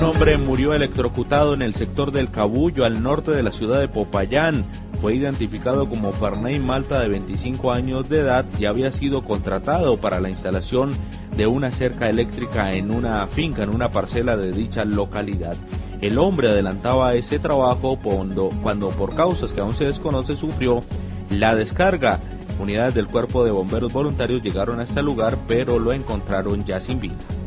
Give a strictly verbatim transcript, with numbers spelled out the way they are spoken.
hombre murió electrocutado en el sector del Cabullo, al norte de la ciudad de Popayán. Fue identificado como Farney Malta, de veinticinco años de edad, y había sido contratado para la instalación de una cerca eléctrica en una finca, en una parcela de dicha localidad. El hombre adelantaba ese trabajo cuando, cuando por causas que aún se desconoce, sufrió la descarga. Unidades del Cuerpo de Bomberos Voluntarios llegaron a este lugar, pero lo encontraron ya sin vida.